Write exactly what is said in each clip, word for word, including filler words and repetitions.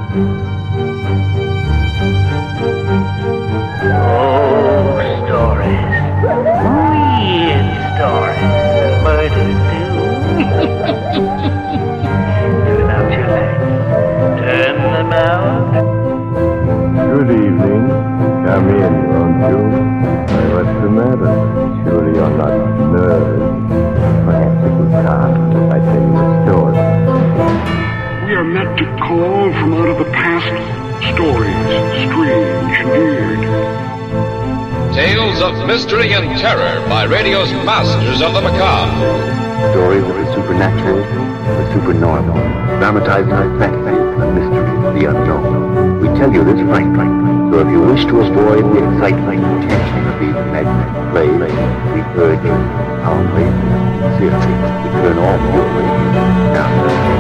Good evening. Come in, won't you? Why, what's the matter? Surely you're not nervous. Perhaps it will calm if I tell you a story. We are meant to call from out of the past stories, strange and weird. Tales of mystery and terror by radio's masters of the macabre. Stories of the supernatural, the supernormal, dramatized fantasy, the mystery, the unknown. We tell you this frankly, so if you wish to avoid the excitement and tension of these imaginary plays, we urge you, humbly, sincerely, to turn off your radio now.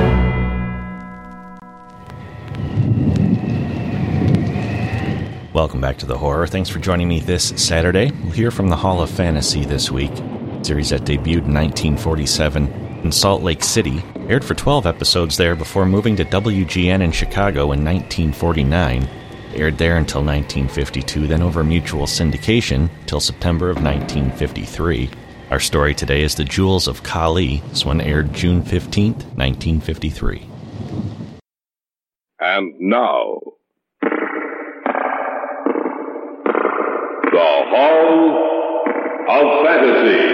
Welcome back to The Horror. Thanks for joining me this Saturday. We'll hear from the Hall of Fantasy this week. A series that debuted in nineteen forty-seven in Salt Lake City, aired for twelve episodes there before moving to W G N in Chicago in nineteen forty-nine. Aired there until nineteen fifty-two, then over mutual syndication till September of nineteen fifty-three. Our story today is The Jewels of Kali. This one aired June fifteenth, nineteen fifty-three. And now, the Hall of Fantasy.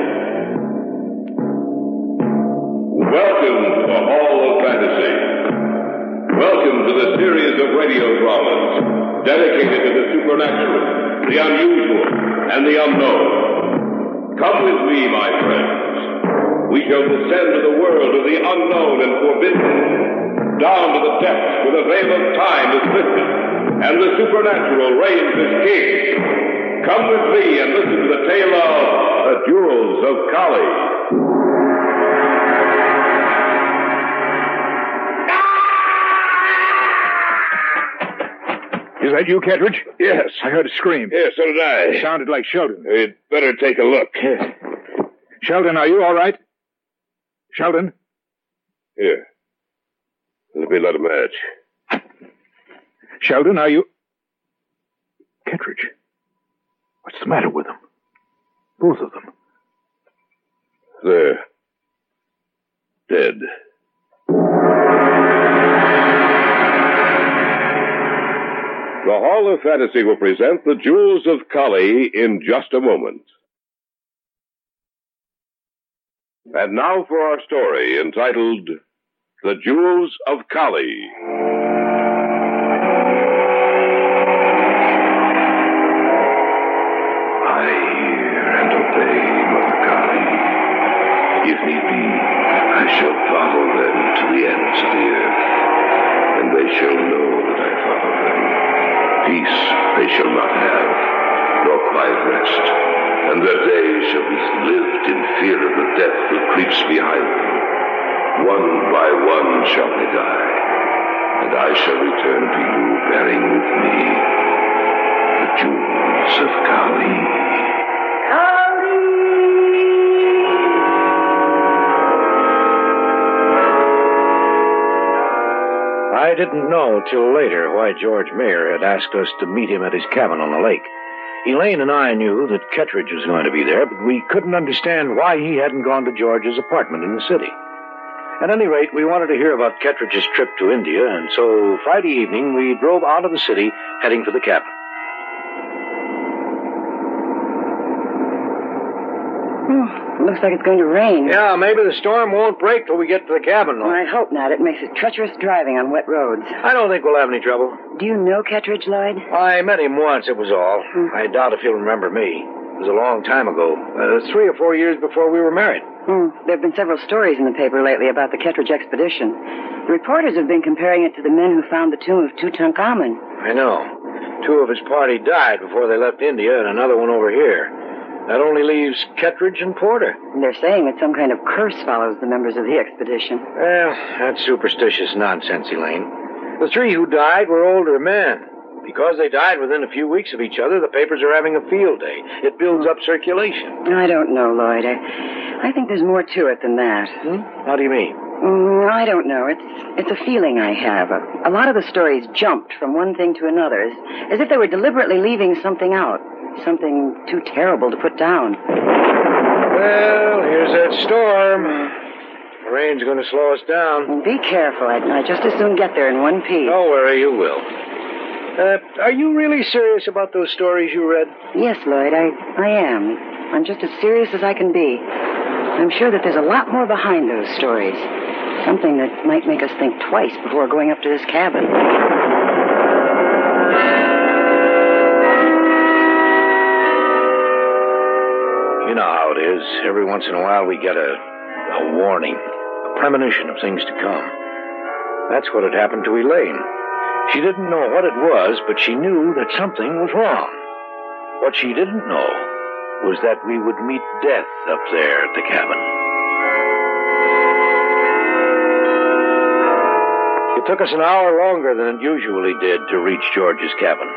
Welcome to the Hall of Fantasy. Welcome to the series of radio dramas dedicated to the supernatural, the unusual, and the unknown. Come with me, my friends. We shall descend to the world of the unknown and forbidden, down to the depths where the veil of time is lifted, and the supernatural reigns as king. Come with me and listen to the tale of The Jewels of Kali. Is that you, Kettridge? Yes. I heard a scream. Yes, so did I. It sounded like Sheldon. You'd better take a look. Yes. Sheldon, are you all right? Sheldon? Here. Let me light a match. Sheldon, are you... Kettridge. What's the matter with them? Both of them. They're dead. The Hall of Fantasy will present The Jewels of Kali in just a moment. And now for our story entitled The Jewels of Kali. I hear and obey, Mother Kali. If need be, I shall follow them to the ends of the earth, and they shall know that I follow them. Peace they shall not have, nor quiet rest, and their days shall be lived in fear of the death that creeps behind them. One by one shall they die, and I shall return to you bearing with me the jewels of Kali. I didn't know till later why George Mayer had asked us to meet him at his cabin on the lake. Elaine and I knew that Kettridge was going to be there, but we couldn't understand why he hadn't gone to George's apartment in the city. At any rate, we wanted to hear about Kettridge's trip to India, and so Friday evening we drove out of the city, heading for the cabin. Oh, looks like it's going to rain. Yeah, maybe the storm won't break till we get to the cabin, though. Well, I hope not. It makes it treacherous driving on wet roads. I don't think we'll have any trouble. Do you know Kettridge, Lloyd? I met him once, it was all. Hmm. I doubt if he'll remember me. It was a long time ago. Uh, three or four years before we were married. Hmm. There have been several stories in the paper lately about the Kettridge expedition. The reporters have been comparing it to the men who found the tomb of Tutankhamun. I know. Two of his party died before they left India, and another one over here. That only leaves Kettridge and Porter. And they're saying that some kind of curse follows the members of the expedition. Well, that's superstitious nonsense, Elaine. The three who died were older men. Because they died within a few weeks of each other, the papers are having a field day. It builds up circulation. I don't know, Lloyd. I, I think there's more to it than that. Hmm? How do you mean? Mm, I don't know. It's it's a feeling I have. A, a lot of the stories jumped from one thing to another, as, as if they were deliberately leaving something out, something too terrible to put down. Well, here's that storm. The rain's going to slow us down. Be careful. I'd, I'd just as soon get there in one piece. Don't worry, you will. Uh, are you really serious about those stories you read? Yes, Lloyd, I, I am. I'm just as serious as I can be. I'm sure that there's a lot more behind those stories. Something that might make us think twice before going up to this cabin. You know how it is. Every once in a while we get a, a warning, a premonition of things to come. That's what had happened to Elaine. She didn't know what it was, but she knew that something was wrong. What she didn't know was that we would meet death up there at the cabin. It took us an hour longer than it usually did to reach George's cabin.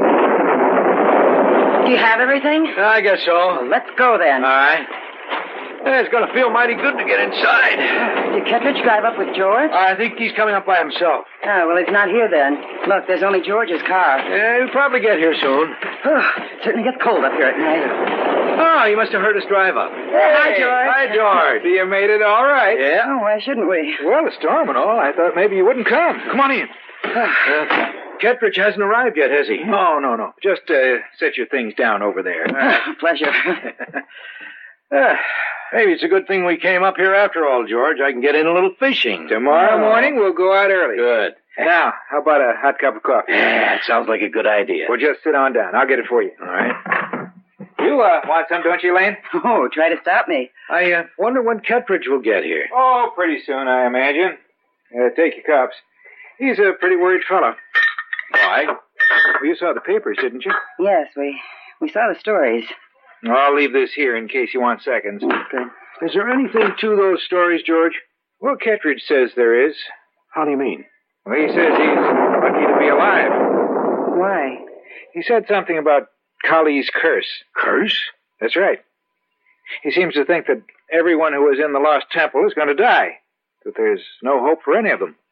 Do you have everything? I guess so. Well, let's go then. All right. Yeah, it's going to feel mighty good to get inside. Did Kettridge drive up with George? I think he's coming up by himself. Oh, well, he's not here then. Look, there's only George's car. Yeah, he'll probably get here soon. Oh, it certainly gets cold up here at night. Oh, you must have heard us drive up. Hey, hi, George. Hi, George. You made it all right. Yeah? Oh, why shouldn't we? Well, the storm and all. I thought maybe you wouldn't come. Come on in. uh, Kettridge hasn't arrived yet, has he? No, no, no. Just uh, set your things down over there. Uh, Pleasure. uh, maybe it's a good thing we came up here after all, George. I can get in a little fishing. Tomorrow Oh. morning, we'll go out early. Good. Now, how about a hot cup of coffee? Yeah, it sounds like a good idea. Well, just sit on down. I'll get it for you. All right. You uh, want some, don't you, Lane? Oh, try to stop me. I uh, wonder when Kettridge will get here. Oh, pretty soon, I imagine. Uh, take your cups. He's a pretty worried fellow. Why? Well, you saw the papers, didn't you? Yes, we we saw the stories. I'll leave this here in case you want seconds. Good. Is there anything to those stories, George? Well, Kettridge says there is. How do you mean? Well, he says he's lucky to be alive. Why? He said something about Kali's curse. Curse? That's right. He seems to think that everyone who is in the Lost Temple is going to die. That there's no hope for any of them.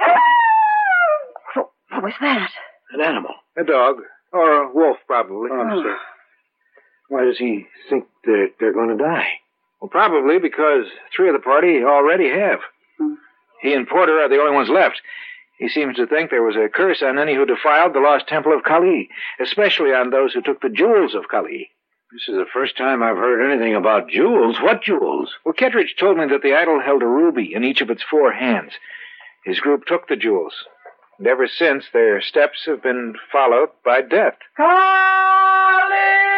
What, what was that? An animal. A dog. Or a wolf, probably. Oh, sir. Why does he think they're, they're going to die? Well, probably because three of the party already have. Hmm. He and Porter are the only ones left. He seems to think there was a curse on any who defiled the Lost Temple of Kali, especially on those who took the jewels of Kali. This is the first time I've heard anything about jewels. What jewels? Well, Kettridge told me that the idol held a ruby in each of its four hands. His group took the jewels, and ever since their steps have been followed by death. Kali!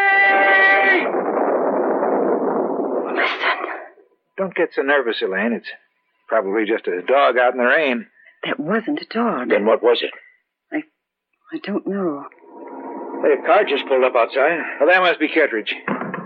Listen. Don't get so nervous, Elaine. It's probably just a dog out in the rain. That wasn't a dog. Then what was it? I I don't know. Hey, a car just pulled up outside. Well, that must be Kettridge.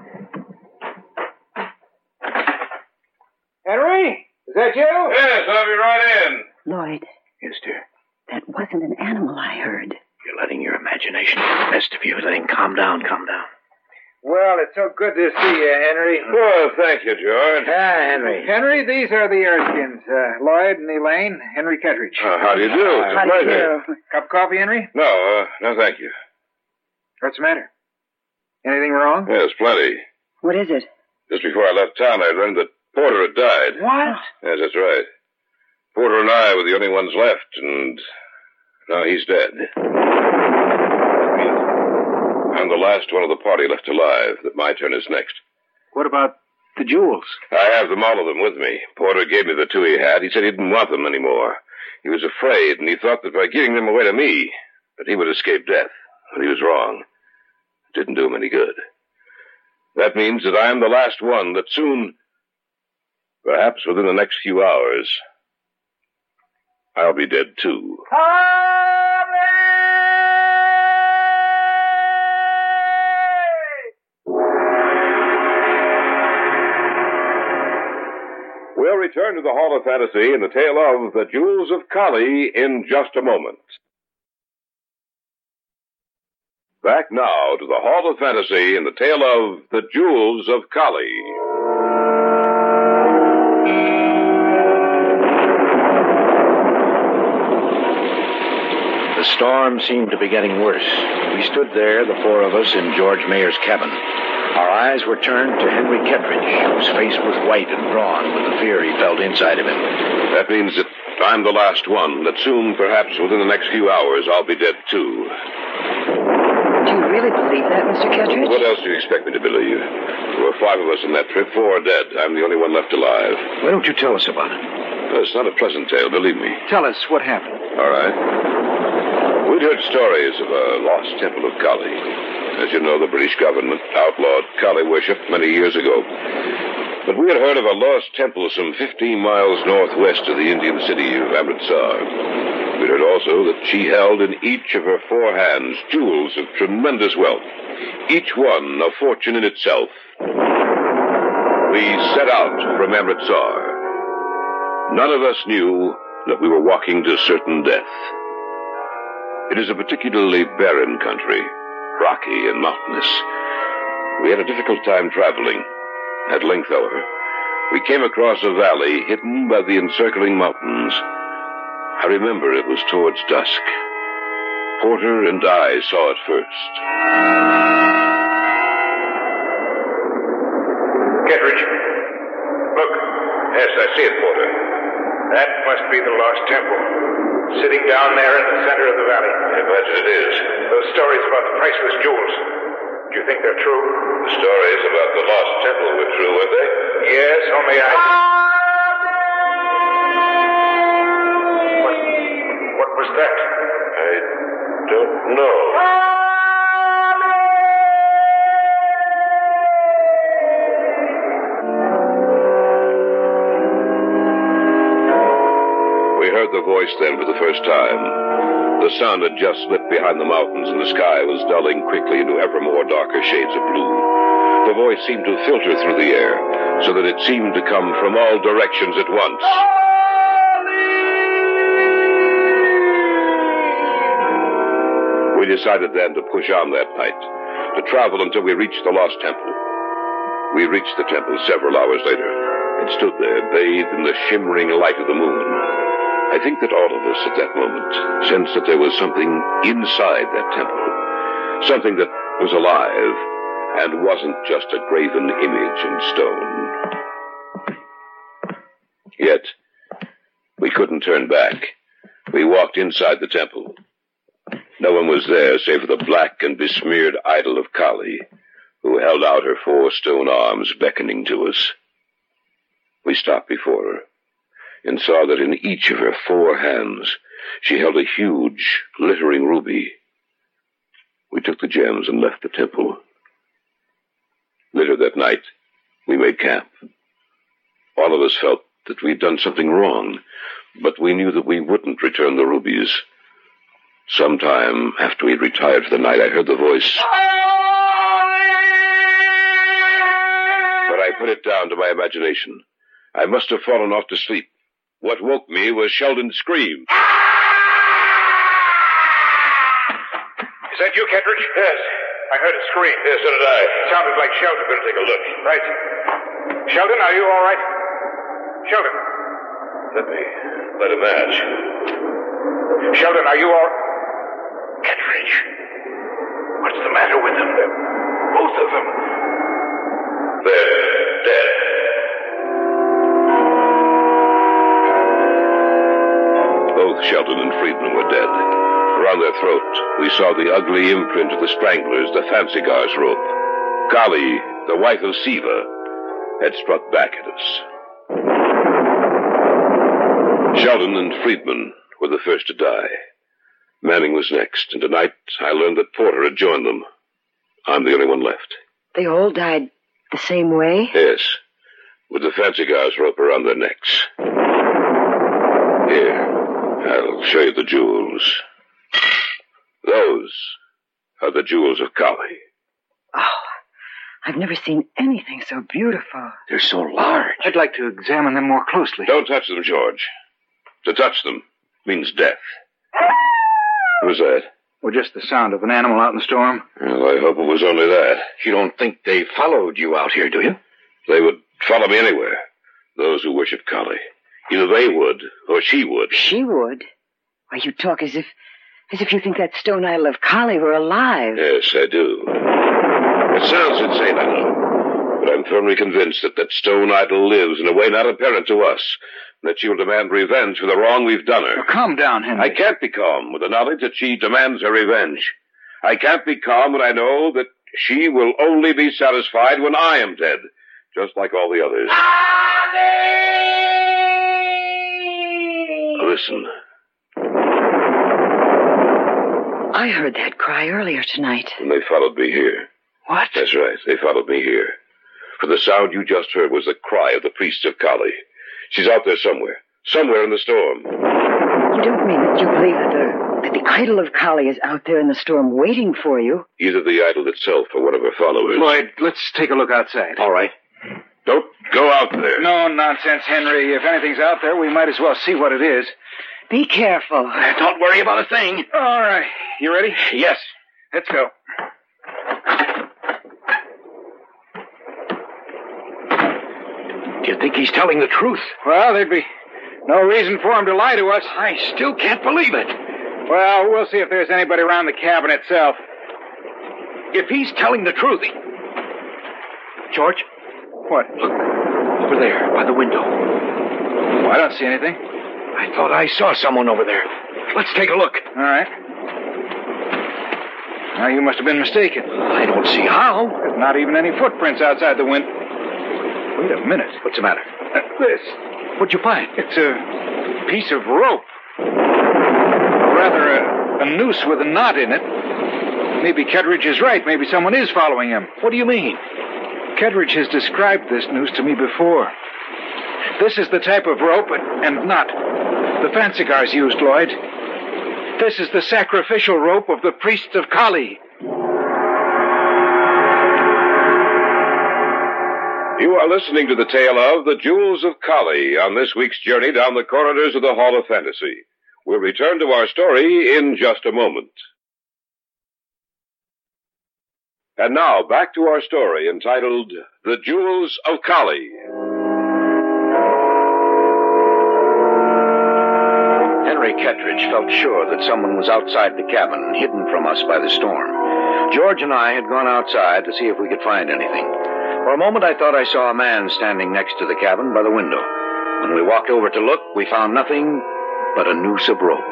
Henry? Is that you? Yes, I'll be right in. Lloyd, Yes, dear. that wasn't an animal I heard. You're letting your imagination get the best of you. Elaine, calm down, calm down. Well, it's so good to see you, Henry. Well, thank you, George. Ah, Henry. Henry, these are the Erskines. Uh, Lloyd and Elaine. Henry Kettridge. Uh, how do you do? It's a How do you pleasure. do? Cup of coffee, Henry? No, uh, no, thank you. What's the matter? Anything wrong? Yes, plenty. What is it? Just before I left town, I learned that Porter had died. What? Yes, that's right. Porter and I were the only ones left, and now he's dead. That means I'm the last one of the party left alive, that my turn is next. What about the jewels? I have them, all of them, with me. Porter gave me the two he had. He said he didn't want them anymore. He was afraid, and he thought that by giving them away to me, that he would escape death. But he was wrong. It didn't do him any good. That means that I am the last one, that soon, perhaps within the next few hours, I'll be dead too. We'll return to the Hall of Fantasy in the tale of The Jewels of Kali in just a moment. Back now to the Hall of Fantasy in the tale of The Jewels of Kali. storm seemed to be getting worse. We stood there, the four of us, in George Mayer's cabin. Our eyes were turned to Henry Kettridge, whose face was white and drawn with the fear he felt inside of him. That means that I'm the last one, that soon, perhaps within the next few hours, I'll be dead, too. Do you really believe that, Mister Kettridge? What else do you expect me to believe? There were five of us on that trip, four are dead. I'm the only one left alive. Why don't you tell us about it? Well, it's not a pleasant tale, believe me. Tell us what happened. All right. We'd heard stories of a lost temple of Kali. As you know, the British government outlawed Kali worship many years ago. But we had heard of a lost temple some fifteen miles northwest of the Indian city of Amritsar. We'd heard also that she held in each of her four hands jewels of tremendous wealth, each one a fortune in itself. We set out from Amritsar. None of us knew that we were walking to certain death. It is a particularly barren country, rocky and mountainous. We had a difficult time traveling. At length, however, we came across a valley hidden by the encircling mountains. I remember it was towards dusk. Porter and I saw it first. Kettridge, look. Yes, I see it, Porter. That must be the lost temple, sitting down there in the center of the valley. I imagine it is. Those stories about the priceless jewels, do you think they're true? The stories about the lost temple were true, weren't they? Yes, only I... What, what was that? I don't know. We heard the voice then for the first time. The sun had just slipped behind the mountains, and the sky was dulling quickly into ever more darker shades of blue. The voice seemed to filter through the air, so that it seemed to come from all directions at once. We decided then to push on that night, to travel until we reached the lost temple. We reached the temple several hours later. It stood there, bathed in the shimmering light of the moon. I think that all of us at that moment sensed that there was something inside that temple, something that was alive and wasn't just a graven image in stone. Yet, we couldn't turn back. We walked inside the temple. No one was there save for the black and besmeared idol of Kali, who held out her four stone arms beckoning to us. We stopped before her and saw that in each of her four hands she held a huge, glittering ruby. We took the gems and left the temple. Later that night, we made camp. All of us felt that we'd done something wrong, but we knew that we wouldn't return the rubies. Sometime after we'd retired for the night, I heard the voice. But I put it down to my imagination. I must have fallen off to sleep. What woke me was Sheldon's scream. Is that you, Kettridge? Yes. I heard a scream. Yes, so did I. It sounded like Sheldon. Better take a look. Right. Sheldon, are you all right? Sheldon. Let me light a match. Sheldon, are you all... Kettridge. What's the matter with them? Both of them. They're dead. Both Sheldon and Friedman were dead. Around their throat, we saw the ugly imprint of the stranglers, the fancy gar's rope. Kali, the wife of Siva, had struck back at us. Sheldon and Friedman were the first to die. Manning was next, and tonight I learned that Porter had joined them. I'm the only one left. They all died the same way? Yes, with the fancy gar's rope around their necks. Here, I'll show you the jewels. Those are the jewels of Kali. Oh, I've never seen anything so beautiful. They're so large. I'd like to examine them more closely. Don't touch them, George. To touch them means death. Who's that? Well, just the sound of an animal out in the storm. Well, I hope it was only that. You don't think they followed you out here, do you? They would follow me anywhere. Those who worship Kali. Either they would, or she would. She would? Why, you talk as if... As if you think that stone idol of Kali were alive. Yes, I do. It sounds insane, I know. But I'm firmly convinced that that stone idol lives in a way not apparent to us. And that she will demand revenge for the wrong we've done her. Well, calm down, Henry. I can't be calm with the knowledge that she demands her revenge. I can't be calm when I know that she will only be satisfied when I am dead. Just like all the others. Listen. I heard that cry earlier tonight. And they followed me here. What? That's right. They followed me here. For the sound you just heard was the cry of the priests of Kali. She's out there somewhere. Somewhere in the storm. You don't mean that you believe that the, that the idol of Kali is out there in the storm waiting for you? Either the idol itself or one of her followers. Lloyd, let's take a look outside. All right. Don't go out there. No nonsense, Henry. If anything's out there, we might as well see what it is. Be careful. Don't worry about a thing. All right. You ready? Yes. Let's go. Do you think he's telling the truth? Well, there'd be no reason for him to lie to us. I still can't believe it. Well, we'll see if there's anybody around the cabin itself. If he's telling the truth... He... George? What? Look, over there, by the window. Oh, I don't see anything. I thought I saw someone over there. Let's take a look. All right. Now, you must have been mistaken. I don't see how. There's not even any footprints outside the window. Wait a minute. What's the matter? Uh, this. What'd you find? It's a piece of rope. Or rather, a, a noose with a knot in it. Maybe Kettridge is right. Maybe someone is following him. What do you mean? Kettridge has described this noose to me before. This is the type of rope and knot the Fansigars used, Lloyd. This is the sacrificial rope of the priests of Kali. You are listening to the tale of The Jewels of Kali on this week's journey down the corridors of the Hall of Fantasy. We'll return to our story in just a moment. And now, back to our story entitled The Jewels of Kali. Henry Kettridge felt sure that someone was outside the cabin, hidden from us by the storm. George and I had gone outside to see if we could find anything. For a moment, I thought I saw a man standing next to the cabin by the window. When we walked over to look, we found nothing but a noose of rope.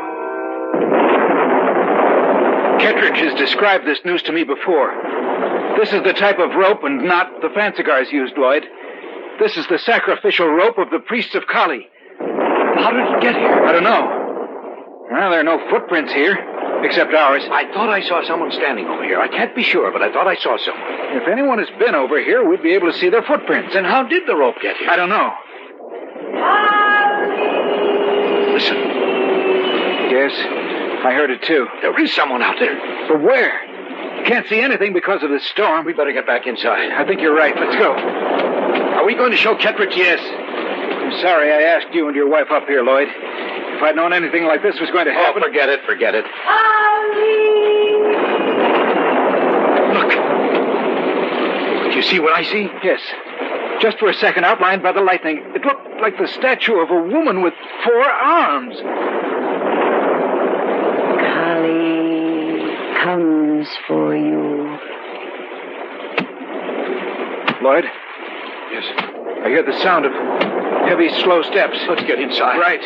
Kettridge has described this noose to me before. This is the type of rope and knot the Fansigars used, Lloyd. This is the sacrificial rope of the priests of Kali. How did it get here? I don't know. Well, there are no footprints here, except ours. I thought I saw someone standing over here. I can't be sure, but I thought I saw someone. If anyone has been over here, we'd be able to see their footprints. Then how did the rope get here? I don't know. Listen. Yes, I heard it too. There is someone out there. But where? Can't see anything because of the storm. We better get back inside. I think you're right. Let's go. Are we going to show Kettridge? Yes. I'm sorry I asked you and your wife up here, Lloyd. If I'd known anything like this was going to happen... Oh, forget it, forget it. Look. Do you see what I see? Yes. Just for a second, outlined by the lightning, it looked like the statue of a woman with four arms. Kali comes for you. Lloyd? Yes? I hear the sound of heavy, slow steps. Let's get inside. Right.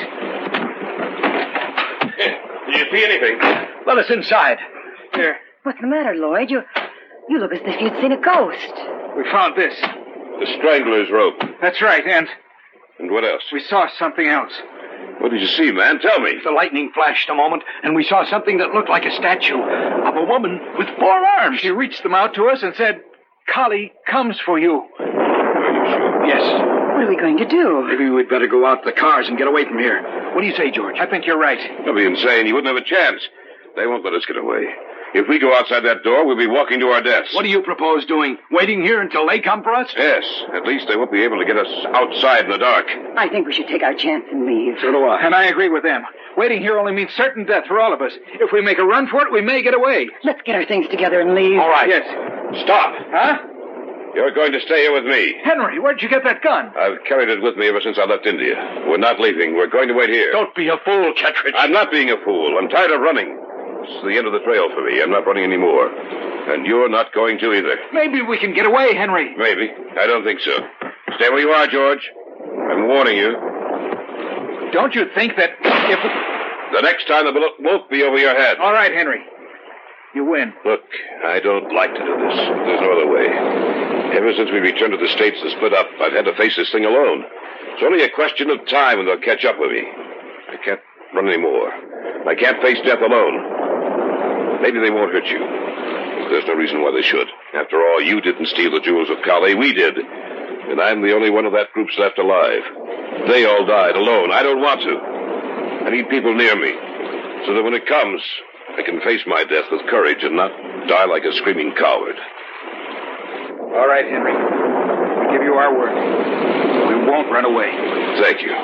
Do you see anything? Let us inside. Here. What's the matter, Lloyd? You, you look as if you'd seen a ghost. We found this. The strangler's rope. That's right, and... And what else? We saw something else. What did you see, man? Tell me. The lightning flashed a moment, and we saw something that looked like a statue of a woman with four arms. She reached them out to us and said, Kali comes for you. Are you sure? Yes. What are we going to do? Maybe we'd better go out to the cars and get away from here. What do you say, George? I think you're right. Don't be insane. You wouldn't have a chance. They won't let us get away. If we go outside that door, we'll be walking to our deaths. What do you propose doing? Waiting here until they come for us? Yes. At least they won't be able to get us outside in the dark. I think we should take our chance and leave. So do I. And I agree with them. Waiting here only means certain death for all of us. If we make a run for it, we may get away. Let's get our things together and leave. All right. Yes. Stop. Huh? You're going to stay here with me. Henry, where'd you get that gun? I've carried it with me ever since I left India. We're not leaving. We're going to wait here. Don't be a fool, Kettridge. I'm not being a fool. I'm tired of running. This is the end of the trail for me. I'm not running anymore. And you're not going to either. Maybe we can get away, Henry. Maybe. I don't think so. Stay where you are, George. I'm warning you. Don't you think that if... The next time the bullet won't be over your head. All right, Henry. You win. Look, I don't like to do this. There's no other way. Ever since we returned to the States to split up, I've had to face this thing alone. It's only a question of time when they'll catch up with me. I can't run anymore. I can't face death alone. Maybe they won't hurt you. There's no reason why they should. After all, you didn't steal the jewels of Kali. We did. And I'm the only one of that group's left alive. They all died alone. I don't want to. I need people near me, so that when it comes, I can face my death with courage and not die like a screaming coward. All right, Henry. We give you our word. We won't run away. Thank you.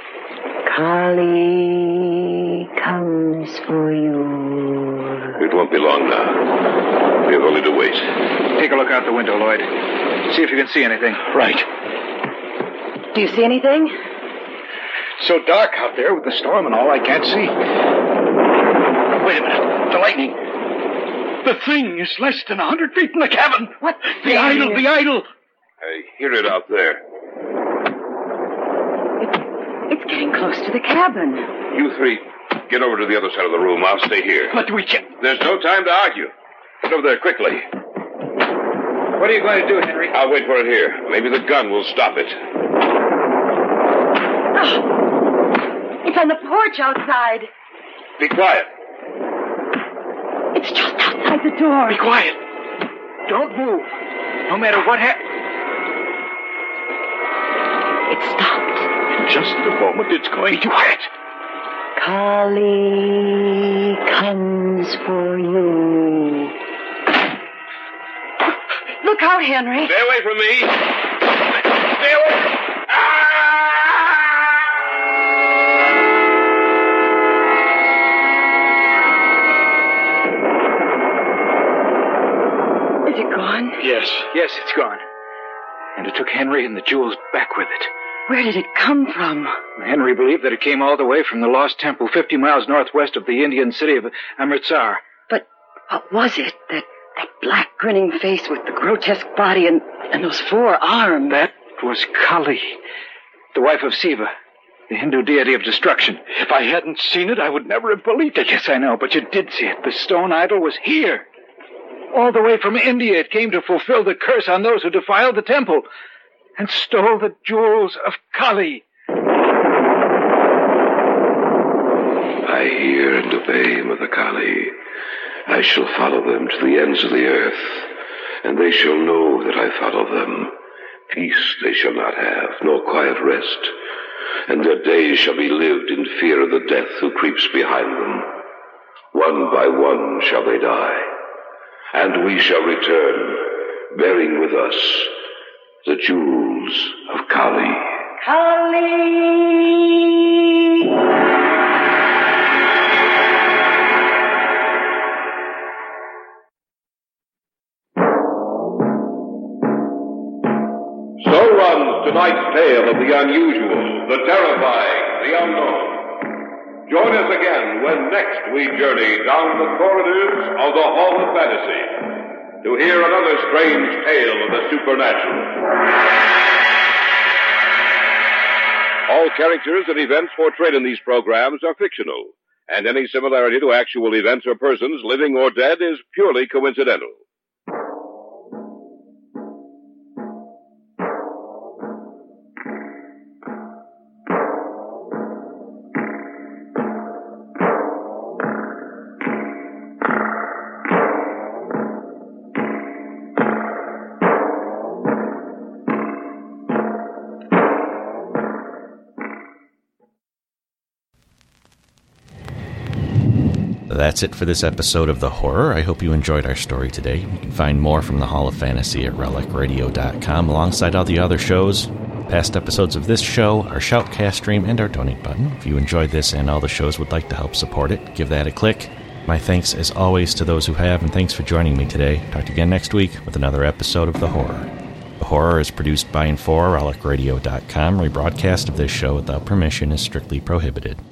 Kali comes for you. It won't be long now. We have only to wait. Take a look out the window, Lloyd. See if you can see anything. Right. Do you see anything? So dark out there with the storm and all, I can't see. Wait a minute. The lightning. The thing is less than a hundred feet from the cabin. What? The idol, the idol. I hear it out there. It's, it's getting close to the cabin. You three, get over to the other side of the room. I'll stay here. But we can't. There's no time to argue. Get over there quickly. What are you going to do, Henry? I'll wait for it here. Maybe the gun will stop it. Oh. It's on the porch outside. Be quiet. It's just outside the door. Be quiet. Don't move. No matter what happens. It stopped. In just a moment, it's going to quiet. Kali comes for you. Look out, Henry. Stay away from me. Stay away. Ah! Is it gone? Yes. Yes, it's gone. And it took Henry and the jewels back with it. Where did it come from? Henry believed that it came all the way from the Lost Temple, fifty miles northwest of the Indian city of Amritsar. But what was it? That that black grinning face with the grotesque body and, and those four arms. That was Kali, the wife of Siva, the Hindu deity of destruction. If I hadn't seen it, I would never have believed it. Yes, I know, but you did see it. The stone idol was here. All the way from India, it came to fulfill the curse on those who defiled the temple and stole the jewels of Kali. I hear and obey, Mother Kali. I shall follow them to the ends of the earth, and they shall know that I follow them. Peace they shall not have, nor quiet rest, and their days shall be lived in fear of the death who creeps behind them. One by one shall they die, and we shall return, bearing with us the jewels of Kali. Kali! So runs tonight's tale of the unusual, the terrifying, the unknown. Join us again when next we journey down the corridors of the Hall of Fantasy to hear another strange tale of the supernatural. All characters and events portrayed in these programs are fictional, and any similarity to actual events or persons, living or dead, is purely coincidental. That's it for this episode of The Horror. I hope you enjoyed our story today. You can find more from the Hall of Fantasy at relic radio dot com alongside all the other shows. Past episodes of this show, our Shoutcast stream, and our donate button. If you enjoyed this and all the shows would like to help support it, give that a click. My thanks as always to those who have, and thanks for joining me today. Talk to you again next week with another episode of The Horror. The Horror is produced by and for relic radio dot com. Rebroadcast of this show without permission is strictly prohibited.